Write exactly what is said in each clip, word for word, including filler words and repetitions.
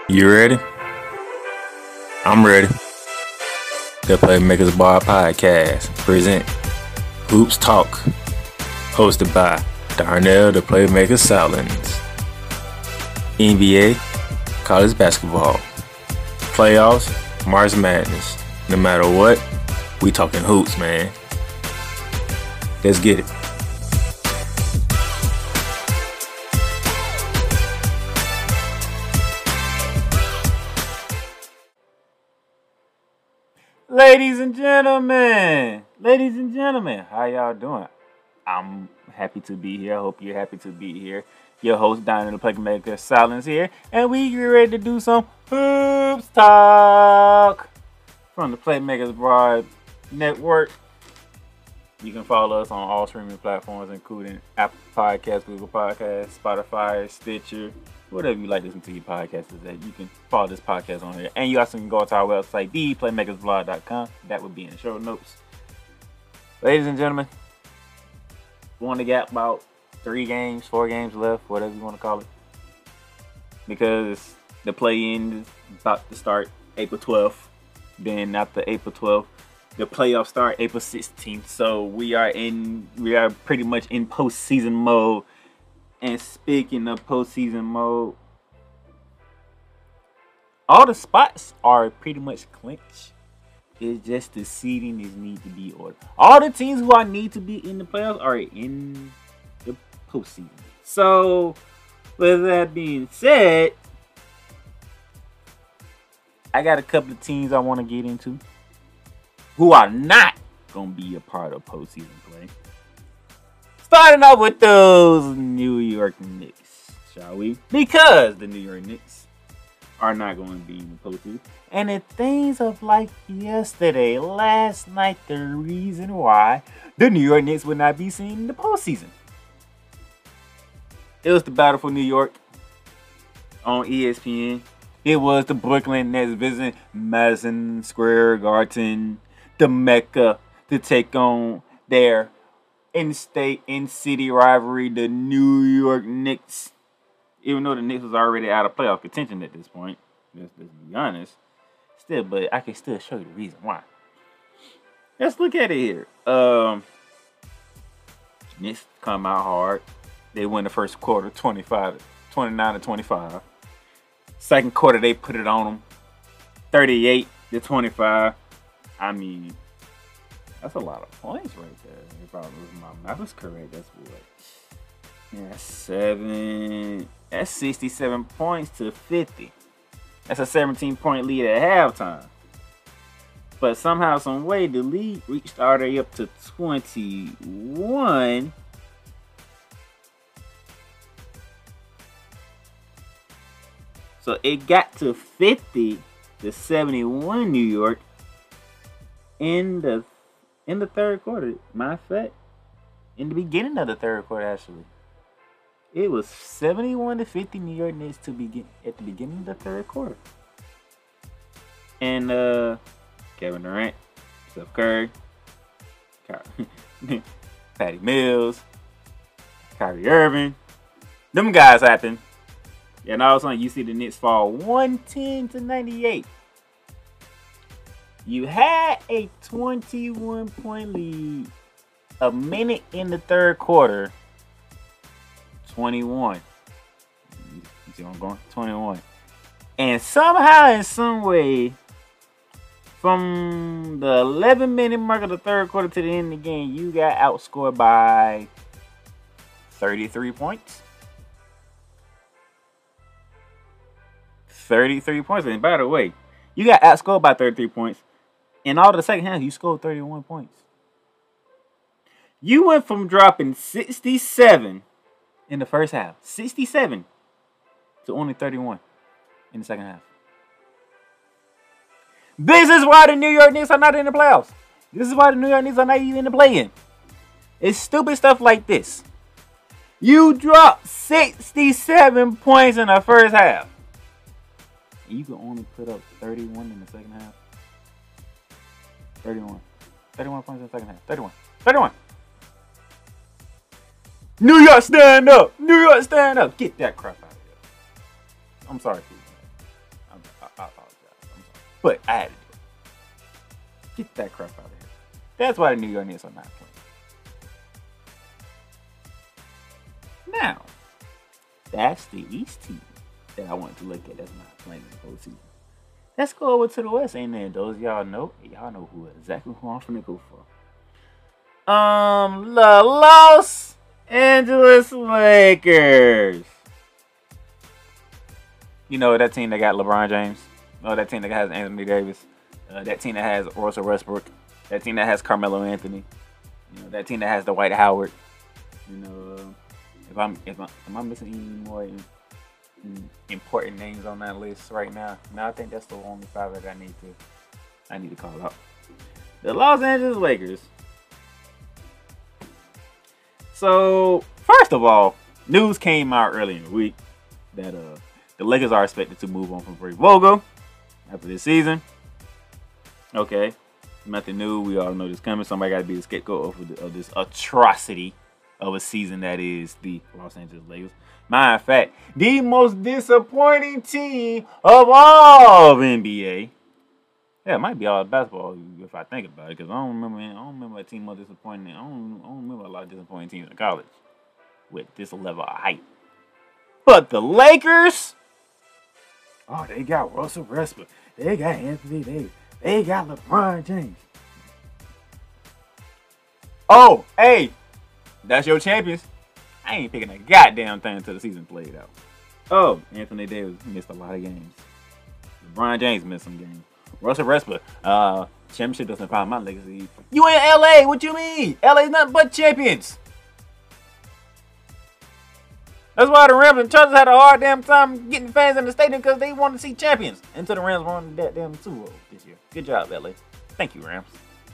You ready? I'm ready. The Playmakers Bar Podcast present Hoops Talk, hosted by Darnell the Playmaker Salins. N B A, college basketball, playoffs, March Madness. No matter what, we talking hoops, man. Let's get it. Ladies and gentlemen, ladies and gentlemen, how y'all doing? I'm happy to be here. I hope you're happy to be here. Your host, Donnie the Playmaker Silence here, and we get ready to do some hoops talk from the Playmakers Broad Network. You can follow us on all streaming platforms, including Apple Podcasts, Google Podcasts, Spotify, Stitcher, whatever you like to listen to your podcast is that. You can follow this podcast on here. And you also can go to our website, the playmakers blog dot com. That would be in the show notes. Ladies and gentlemen, we only got about three games, four games left, whatever you want to call it. Because the play-in is about to start April twelfth. Then after April twelfth, the playoffs start April sixteenth. So we are in, we are pretty much in postseason mode. And speaking of postseason mode, all the spots are pretty much clinched. It's just the seeding is need to be ordered. All the teams who I need to be in the playoffs are in the postseason. So, with that being said, I got a couple of teams I want to get into who are not going to be a part of postseason play. Starting off with those New York Knicks, shall we? Because the New York Knicks are not going to be in the postseason. And in things of like yesterday, last night, the reason why the New York Knicks would not be seen in the postseason. It was the battle for New York on E S P N. It was the Brooklyn Nets visiting Madison Square Garden, the Mecca, to take on their in-state, in-city rivalry, the New York Knicks. Even though the Knicks was already out of playoff contention at this point, let's, let's be honest. Still, but I can still show you the reason why. Let's look at it here. Um, Knicks come out hard. They win the first quarter, twenty-five, twenty-nine to twenty-five. Second quarter, they put it on them, thirty-eight to twenty-five. I mean, that's a lot of points right there. If I was my math is correct, that's what. Yeah, seven. That's sixty-seven points to fifty. That's a seventeen point lead at halftime. But somehow, some way, the lead reached all the way up to twenty-one. So it got to fifty to seventy-one New York in the in the third quarter. Matter of fact, in the beginning of the third quarter, actually. It was seventy-one to fifty New York Knicks to begin at the beginning of the third quarter. And uh, Kevin Durant, Steph Curry, Patty Mills, Kyrie Irving, them guys happened. And all of a sudden you see the Knicks fall one ten to ninety-eight. You had a twenty-one point lead a minute in the third quarter. twenty-one. You see where I'm going? twenty-one. And somehow, in some way, from the eleven minute mark of the third quarter to the end of the game, you got outscored by thirty-three points. thirty-three points. And by the way, you got outscored by thirty-three points. In all of the second half, you scored thirty-one points. You went from dropping sixty-seven in the first half, sixty-seven, to only thirty-one in the second half. This is why the New York Knicks are not in the playoffs. This is why the New York Knicks are not even in the play-in. It's stupid stuff like this. You dropped sixty-seven points in the first half. And you can only put up thirty-one in the second half. thirty-one. thirty-one points in the second half. thirty-one. thirty-one. New York, stand up! New York, stand up! Get that crap out of here. I'm sorry, people. But I had to do it. Get that crap out of here. That's why the New York Knicks are not playing. Now, that's the East team that I wanted to look at that's not playing in the postseason. Let's go over to the West, ain't there? Those y'all know, y'all know who exactly who I'm finna go for. Um, the Los Angeles Lakers. You know that team that got LeBron James. Oh, that team that has Anthony Davis. Uh, that team that has Russell Westbrook. That team that has Carmelo Anthony. You know that team that has Dwight Howard. You know, uh, if I'm if I'm, am I missing any more in, in important names on that list right now? No, I think that's the only five that I need to I need to call out. The Los Angeles Lakers. So first of all, news came out earlier in the week that uh. the Lakers are expected to move on from Frank Vogel after this season. Okay, nothing new. We all know this coming. Somebody got to be the scapegoat of, the, of this atrocity of a season that is the Los Angeles Lakers. Matter of fact, the most disappointing team of all of N B A. Yeah, it might be all basketball if I think about it, because I don't remember. I don't remember a team more disappointing. I don't, I don't remember a lot of disappointing teams in college with this level of height. But the Lakers. Oh, they got Russell Westbrook. They got Anthony Davis. They got LeBron James. Oh, hey, that's your champions. I ain't picking a goddamn thing until the season played out. Oh, Anthony Davis missed a lot of games. LeBron James missed some games. Russell Westbrook, uh, championship doesn't find my legacy. You in L A? What you mean? L A's nothing but champions. That's why the Rams and Chargers had a hard damn time getting fans in the stadium because they wanted to see champions until the Rams won that damn Super Bowl this year. Good job, L A. Thank you, Rams.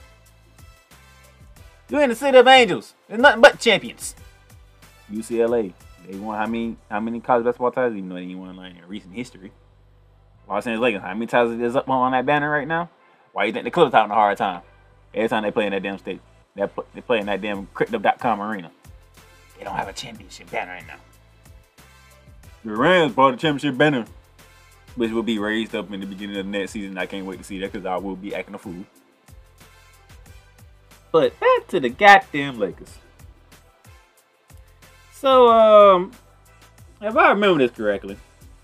You're in the city of angels. There's nothing but champions. U C L A. They won how many how many college basketball titles? Even though they didn't win like in recent history. Los Angeles Lakers. How many titles is up on that banner right now? Why you think the Clippers having a hard time? Every time they play in that damn state, they play in that damn crypto dot com arena. They don't have a championship banner right now. The Rams bought a championship banner, which will be raised up in the beginning of the next season. I can't wait to see that because I will be acting a fool. But back to the goddamn Lakers. So, um, if I remember this correctly,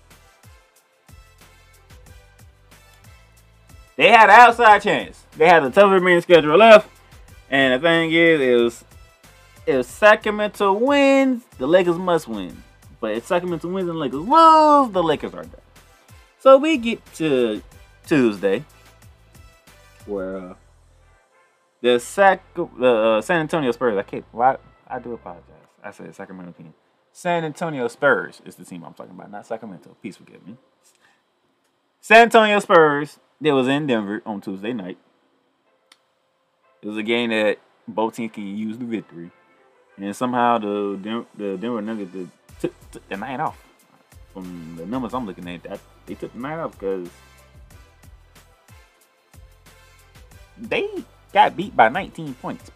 they had an outside chance. They had a tough remaining schedule left, and the thing is, it was if Sacramento wins, the Lakers must win. But if Sacramento wins and the Lakers lose, the Lakers are done. So we get to Tuesday, where uh, the Sac the uh, San Antonio Spurs. I can't. Well, I, I do apologize. I said Sacramento team. San Antonio Spurs is the team I'm talking about, not Sacramento. Please forgive me. San Antonio Spurs. They was in Denver on Tuesday night. It was a game that both teams can use the victory, and somehow the Den- the Denver Nuggets the Took, took the night off. From the numbers I'm looking at, that they took the night off because they got beat by nineteen points.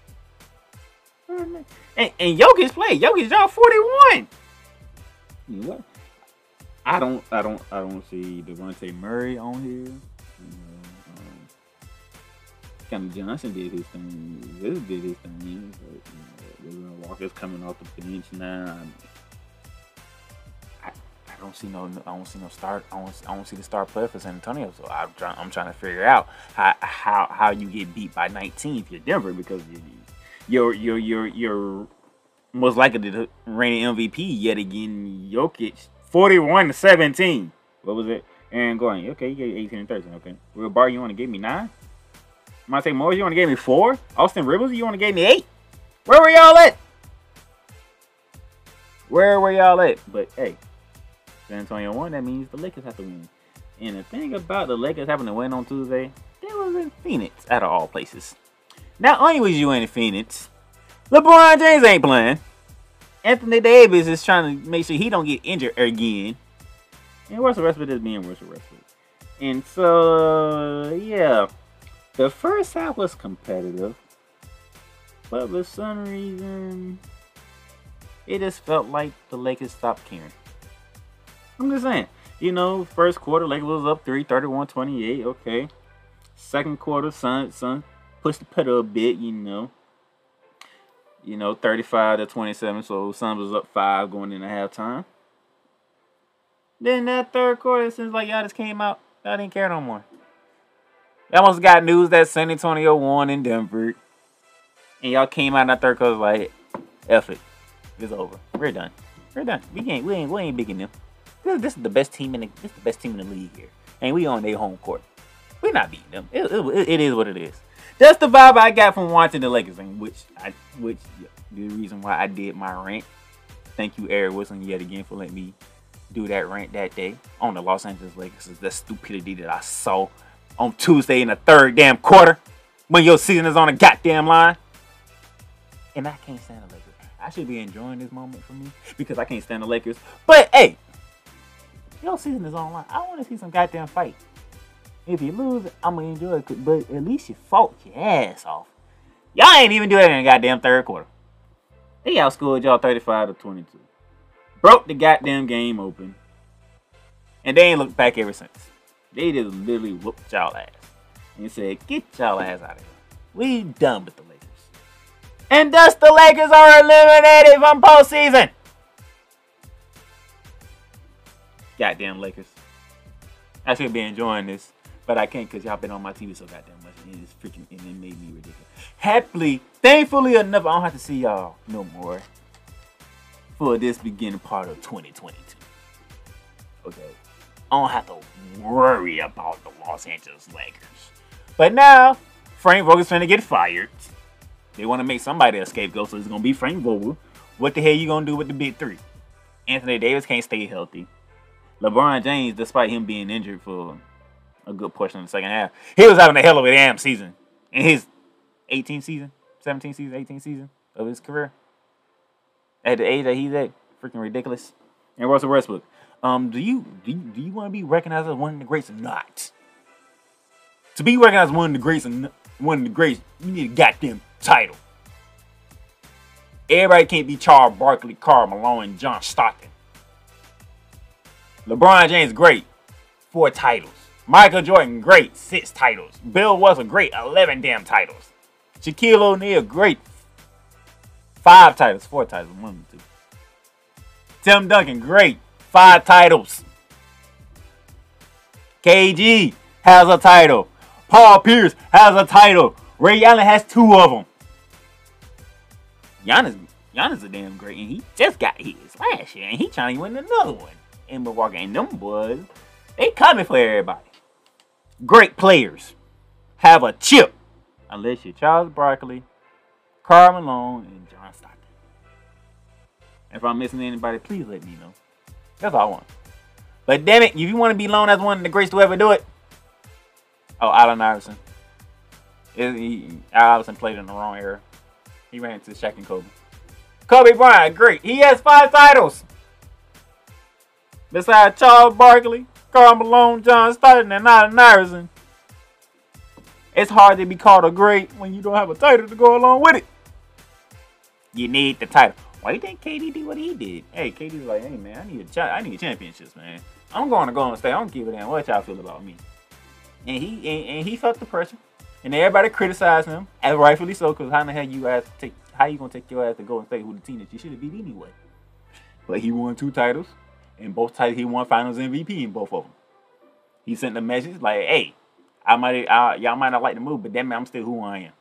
And, and Jokic played. Jokic dropped forty-one. You know what? I don't, I don't, I don't see Devontae Murray on here. You know, um, Cameron Johnson did his thing. This did his thing. But, you know, Walker's coming off the bench now. I don't see no, I don't see no start. I don't, I don't see the star player for San Antonio. So I'm trying, I'm trying to figure out how, how, how you get beat by nineteen if you're Denver, because you're, you're, you're, you're most likely the reigning M V P yet again. Jokic, forty-one to seventeen. What was it? Aaron Gordon. Okay, you gave eighteen and thirteen. Okay. Will Barton, you want to give me nine? Monte Morris, you want to give me four? Austin Rivers, you want to give me eight? Where were y'all at? Where were y'all at? But hey. San Antonio won, that means the Lakers have to win. And the thing about the Lakers having to win on Tuesday, they was in Phoenix, out of all places. Not only was you in Phoenix, LeBron James ain't playing. Anthony Davis is trying to make sure he don't get injured again. And Russell Westbrook is being Russell Westbrook. And so, yeah, the first half was competitive. But for some reason, it just felt like the Lakers stopped caring. I'm just saying. You know, first quarter, Lakers was up three, thirty-one twenty-eight. Okay. Second quarter, Sun, Sun pushed the pedal a bit, you know. You know, thirty-five to twenty-seven. So Sun was up five going into halftime. Then that third quarter, it seems like y'all just came out. Y'all didn't care no more. Y'all almost got news that San Antonio won in Denver. And y'all came out in that third quarter like, F it. It's over. We're done. We're done. We ain't we ain't we ain't beating them. This, this is the best team in the this is the best team in the league here. And we on their home court. We're not beating them. It, it, it is what it is. That's the vibe I got from watching the Lakers, and which I which yeah, the reason why I did my rant. Thank you, Eric Wilson, yet again for letting me do that rant that day on the Los Angeles Lakers. The stupidity that I saw on Tuesday in the third damn quarter when your season is on a goddamn line. And I can't stand the Lakers. I should be enjoying this moment for me because I can't stand the Lakers. But hey, your season is on line. I want to see some goddamn fight. If you lose, I'm gonna enjoy it, but at least you fought your ass off. Y'all ain't even do that in the goddamn third quarter. They outscored y'all thirty-five to twenty-two. Broke the goddamn game open. And they ain't looked back ever since. They just literally whooped y'all ass. And said, get y'all ass out of here. We done with the Lakers. And thus the Lakers are eliminated from postseason. Goddamn Lakers. I should be enjoying this. But I can't because y'all been on my T V so goddamn much. And it is freaking, and it made me ridiculous. Happily, thankfully enough, I don't have to see y'all no more for this beginning part of twenty twenty-two. Okay. I don't have to worry about the Los Angeles Lakers. But now, Frank Vogel's finna get fired. They want to make somebody a scapegoat, so it's going to be Frank Vogel. What the hell you going to do with the big three? Anthony Davis can't stay healthy. LeBron James, despite him being injured for a good portion of the second half, he was having a hell of a damn season in his eighteenth season, seventeenth season, eighteenth season of his career. At the age that he's at, freaking ridiculous. And Russell Westbrook, um, do you do you, do you want to be recognized as one of the greats or not? To be recognized as one of the greats, and one of the greats, you need a goddamn title. Everybody can't be Charles Barkley, Karl Malone, and John Stockton. LeBron James, great, four titles. Michael Jordan, great, six titles. Bill Russell, great, eleven damn titles. Shaquille O'Neal, great, five titles, four titles, one, two. Tim Duncan, great, five titles. K G has a title. Paul Pierce has a title. Ray Allen has two of them. Giannis, Giannis a damn great, and he just got his last year, and he trying to win another one in Milwaukee. And them boys, they coming for everybody. Great players have a chip, unless you're Charles Barkley, Karl Malone, and John Stockton. If I'm missing anybody, please let me know. That's all I want. But damn it, if you want to be known as one of the greats to ever do it, oh, Allen Iverson. It, he, Iverson played in the wrong era. He ran into Shaq and Kobe. Kobe Bryant, great. He has five titles. Besides Charles Barkley, Karl Malone, John Stockton, and Allen Iverson. It's hard to be called a great when you don't have a title to go along with it. You need the title. Why do you think K D did what he did? Hey, K D's like, hey man, I need a cha- I need championships, man. I'm going to go and stay. I don't give a damn what y'all feel about me. And he and, and he felt the pressure. And everybody criticized him, and rightfully so, because how the hell you ask take how you gonna take your ass to go and State who the team that you should have beat anyway? But he won two titles, and both titles he won Finals M V P in both of them. He sent a message like, "Hey, I might I, y'all might not like the move, but damn it, I'm still who I am."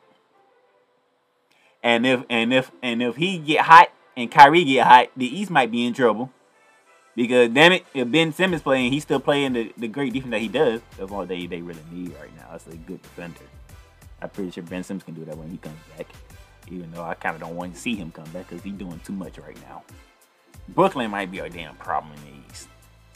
And if and if and if he get hot and Kyrie get hot, the East might be in trouble. Because damn it, if Ben Simmons playing, he's still playing the, the great defense that he does. That's all they, they really need right now. That's a good defender. I'm pretty sure Ben Simmons can do that when he comes back. Even though I kind of don't want to see him come back because he's doing too much right now. Brooklyn might be a damn problem in the East.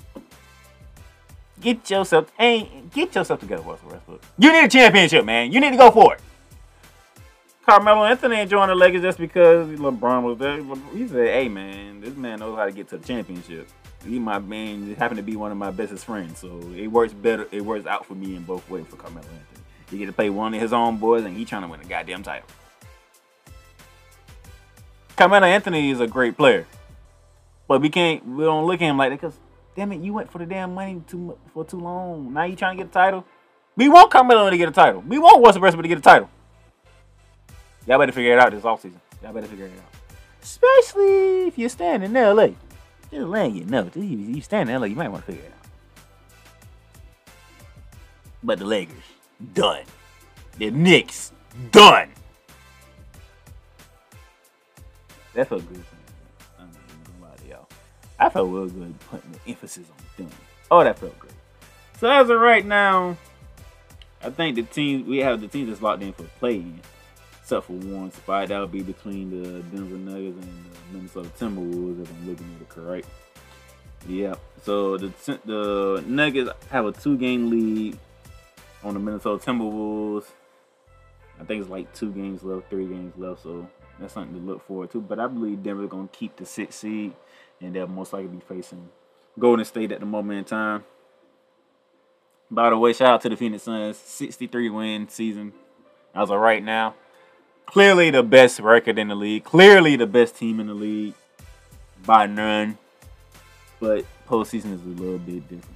Get yourself, hey, get yourself together, Russell Westbrook. You need a championship, man. You need to go for it. Carmelo Anthony ain't joining the Lakers just because LeBron was there. He said, hey, man, this man knows how to get to the championship. He my man, just happened to be one of my bestest friends, so it works better. It works out for me in both ways for Carmelo Anthony. He get to play one of his own boys, and he trying to win a goddamn title. Carmelo Anthony is a great player, but we can't. We don't look at him like that because Damn it, you went for the damn money too for too long. Now you trying to get a title? We want Carmelo to get a title. We want Russell Westbrook to get a title. Y'all better figure it out this offseason. Y'all better figure it out. Especially if you're staying in L A. Just letting you know. If you stand in L A, you might want to figure it out. But the Lakers, done. The Knicks, done. That felt good. I'm not even gonna lie to y'all. I felt real good putting the emphasis on done. Oh, that felt great. So as of right now, I think the team we have the team that's locked in for play-in, except for one spot. That would be between the Denver Nuggets and the Minnesota Timberwolves, if I'm looking at it correct. Yeah. So the the Nuggets have a two-game lead on the Minnesota Timberwolves. I think it's like two games left, three games left. So that's something to look forward to. But I believe Denver's gonna keep the sixth seed, and they'll most likely be facing Golden State at the moment in time. By the way, shout out to the Phoenix Suns, sixty-three win season as of right now. Clearly the best record in the league. Clearly the best team in the league by none. But postseason is a little bit different.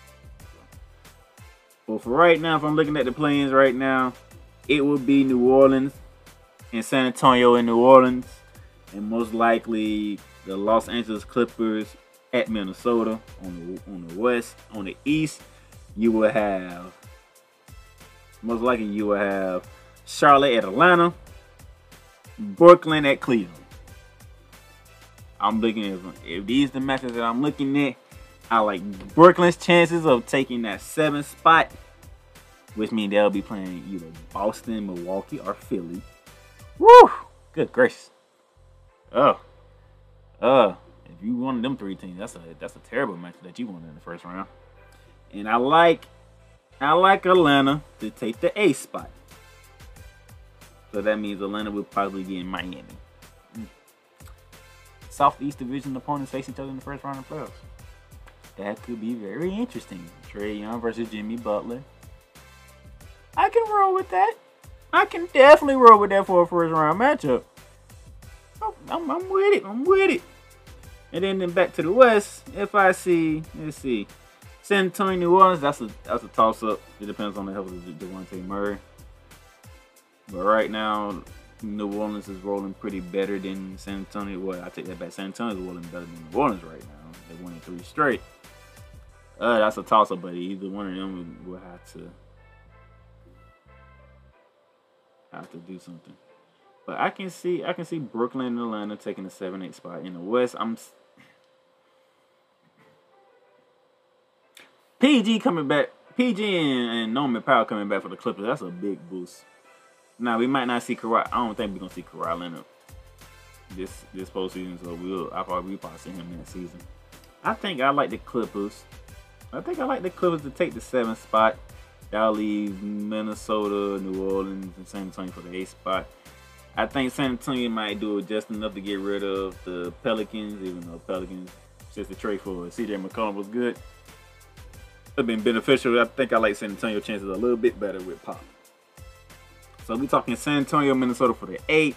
But for right now, if I'm looking at the play-ins right now, it would be New Orleans and San Antonio in New Orleans, and most likely the Los Angeles Clippers at Minnesota on the on the west. On the east, you will have most likely you will have Charlotte at Atlanta, Brooklyn at Cleveland. I'm looking at if these are the matches that I'm looking at. I like Brooklyn's chances of taking that seventh spot, which means they'll be playing either Boston, Milwaukee, or Philly. Woo! Good gracious. Oh. Uh, if you wanted them three teams, that's a that's a terrible match that you wanted in the first round. And I like I like Atlanta to take the eighth spot. So that means Atlanta will probably be in Miami. Mm. Southeast Division opponents face each other in the first round of playoffs. That could be very interesting. Trae Young versus Jimmy Butler. I can roll with that. I can definitely roll with that for a first round matchup. I'm, I'm with it. I'm with it. And then, then back to the West. If I see, let's see, San Antonio, New Orleans. That's a that's a toss up. It depends on the health of Dejounte Murray. But right now, New Orleans is rolling pretty better than San Antonio. Well, I take that back. San Antonio is rolling better than New Orleans right now. They're winning three straight. Uh, that's a toss up, buddy. Either one of them will have to have to do something. But I can see I can see Brooklyn and Atlanta taking the seven eight spot in the West. I'm P G coming back. P G and, and Norman Powell coming back for the Clippers. That's a big boost. Now we might not see Kawhi. I don't think we're gonna see Kawhi Leonard this this postseason. So we'll I probably we probably see him next season. I think I like the Clippers. I think I like the Clippers to take the seventh spot. That'll leave Minnesota, New Orleans, and San Antonio for the eighth spot. I think San Antonio might do it just enough to get rid of the Pelicans, even though Pelicans, since the trade for C J McCollum was good, it's been beneficial. I think I like San Antonio chances a little bit better with Pop. So we talking San Antonio, Minnesota for the eighth.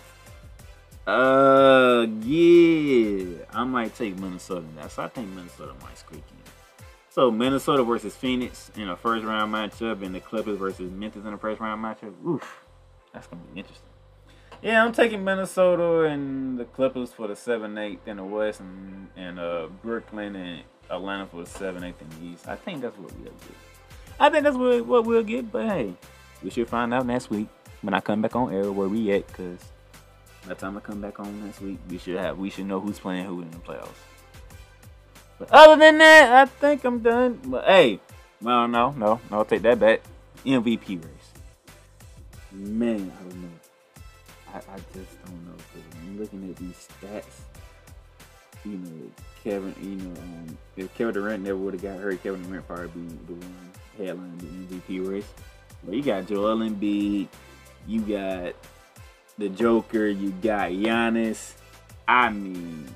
Uh, yeah, I might take Minnesota now. So I think Minnesota might squeak in. So Minnesota versus Phoenix in a first round matchup, and the Clippers versus Memphis in a first round matchup. Oof, that's gonna be interesting. Yeah, I'm taking Minnesota and the Clippers for the seven eight in the West, and, and uh, Brooklyn and Atlanta for the seven eight in the East. I think that's what we'll get. I think that's what, what we'll get, but hey, we should find out next week when I come back on air where we at, because by the time I come back on next week, we should have we should know who's playing who in the playoffs. But other than that, I think I'm done. But hey, well, no, no, no, I'll take that back. M V P race. Man, I don't know. I, I just don't know. I'm looking at these stats. You know, Kevin, you know, um, if Kevin Durant never would have got hurt, Kevin Durant probably be the one headlining the M V P race. But you got Joel Embiid, you got the Joker, you got Giannis. I mean,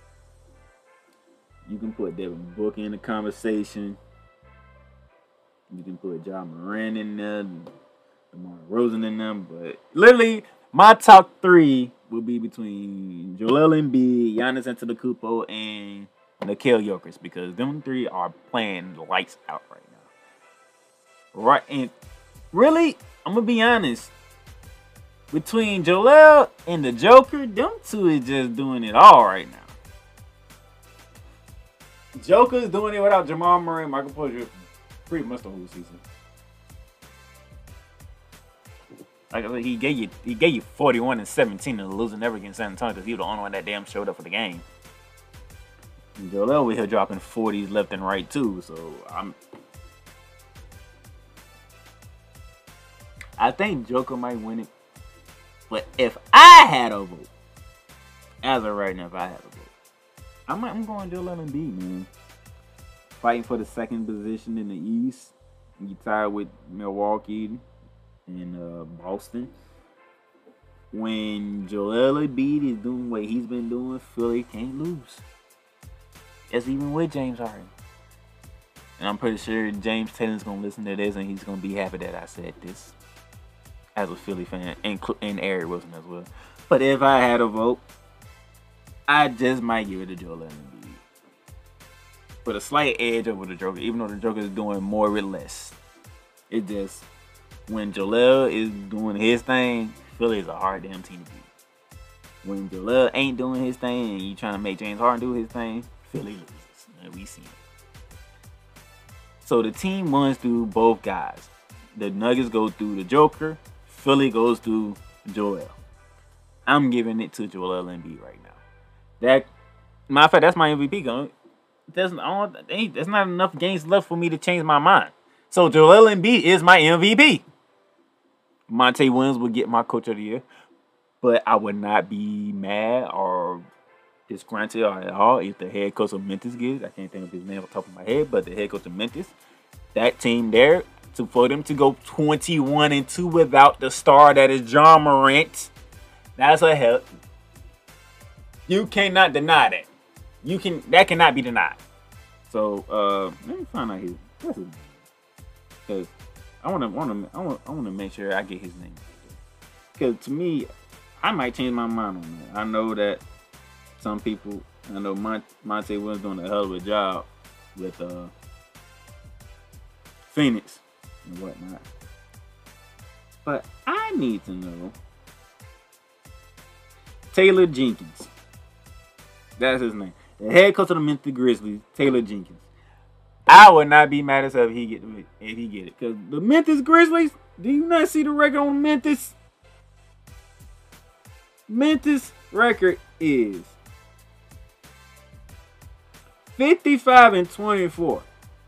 you can put Devin Booker in the conversation. You can put John Moran in there, DeMar Rosen in them. But literally, my top three will be between Joel Embiid, Giannis Antetokounmpo, and Nickeil Jokic, because them three are playing lights out right now. Right, and really, I'm gonna be honest. Between Joel and the Joker, them two is just doing it all right now. Joker's doing it without Jamal Murray and Michael Porter pretty much the whole season. Like I said, he gave you he gave you forty-one and seventeen and losing never against San Antonio because he was the only one that damn showed up for the game. And Joel over here dropping forties left and right too, so I'm. I think Joker might win it. But if I had a vote, as of right now, if I had a vote, I'm, I'm going Joel Embiid, man. Fighting for the second position in the East. You tied with Milwaukee and uh, Boston. When Joel Embiid is doing what he's been doing, Philly can't lose. That's even with James Harden. And I'm pretty sure James Tatum's going to listen to this and he's going to be happy that I said this. As a Philly fan, and, and Eric Wilson as well. But if I had a vote, I just might give it to Joel Embiid. With a slight edge over the Joker, even though the Joker is doing more with less. It just, when Joel is doing his thing, Philly is a hard damn team to beat. When Joel ain't doing his thing and you trying to make James Harden do his thing, Philly loses. And we see it. So the team runs through both guys. The Nuggets go through the Joker. Philly goes to Joel. I'm giving it to Joel Embiid right now. That, matter of fact, that's my M V P going. There's, there's not enough games left for me to change my mind. So Joel Embiid is my M V P. Monte Williams will get my Coach of the Year, but I would not be mad or disgruntled or at all if the head coach of Memphis gets. I can't think of his name off the top of my head, but the head coach of Memphis, that team there. To, for them to go twenty-one and two without the star that is Ja Morant, that's a hell. You cannot deny that. You can that cannot be denied. So uh, let me find out his what's his name, because I want to want to I want I want to make sure I get his name. Because to me, I might change my mind on that. I know that some people, I know Mon- Monte Williams doing a hell of a job with uh, Phoenix and whatnot. But I need to know Taylor Jenkins. That's his name. The head coach of the Memphis Grizzlies, Taylor Jenkins. I would not be mad as hell if he get it, if he get it. Because the Memphis Grizzlies, do you not see the record on Memphis? Memphis record is fifty-five and twenty-four.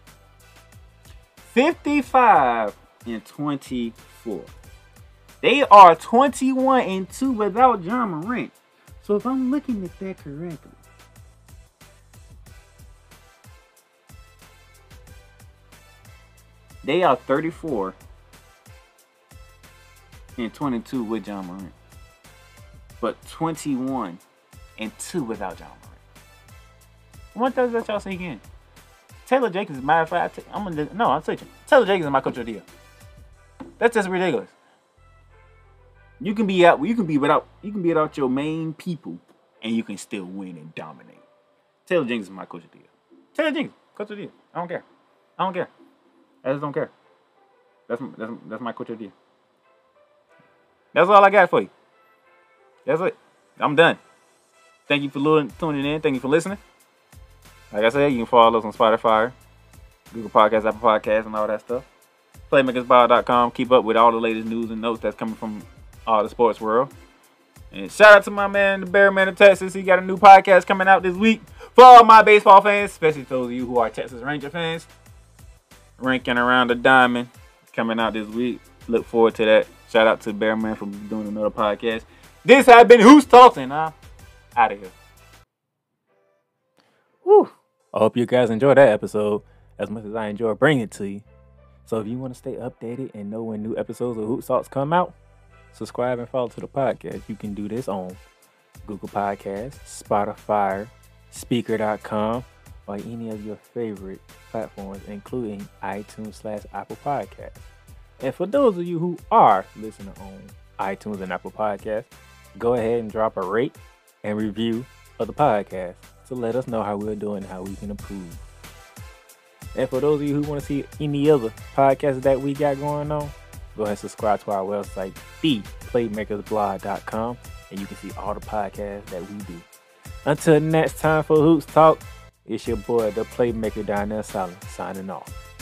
fifty-five and twenty-four. They are twenty-one and two without Ja Morant. So if I'm looking at that correctly, they are thirty-four and twenty-two with Ja Morant. But twenty-one and two without Ja Morant. What does that y'all say again? Taylor Jenkins, as a matter of fact, I'm gonna no, I'm saying Taylor Jenkins is my coach of the year. That's just ridiculous. You can be out, you can be without, you can be without your main people, and you can still win and dominate. Taylor Jenkins is my coach of the year. Taylor Jenkins, coach of the year. I don't care. I don't care. I just don't care. That's that's that's my coach of the year. That's all I got for you. That's it. I'm done. Thank you for tuning in. Thank you for listening. Like I said, you can follow us on Spotify, Google Podcasts, Apple Podcasts, and all that stuff. Playmakers Ball dot com. Keep up with all the latest news and notes that's coming from all the sports world. And shout out to my man, the Bear Man of Texas. He got a new podcast coming out this week for all my baseball fans, especially those of you who are Texas Ranger fans. Ranking Around the Diamond coming out this week. Look forward to that. Shout out to Bear Man for doing another podcast. This has been Who's Talking, huh? Out of here. Woo. I hope you guys enjoyed that episode as much as I enjoy bringing it to you. So if you want to stay updated and know when new episodes of Hoop Talks come out, subscribe and follow to the podcast. You can do this on Google Podcasts, Spotify, Speaker dot com, or any of your favorite platforms, including iTunes slash Apple Podcasts. And for those of you who are listening on iTunes and Apple Podcasts, go ahead and drop a rate and review of the podcast. to let us know how we're doing and how we can improve. And for those of you who want to see any other podcasts that we got going on, go ahead and subscribe to our website, the playmakers blog dot com, and you can see all the podcasts that we do. Until next time for Hoops Talk, it's your boy, the Playmaker down there, Silent, signing off.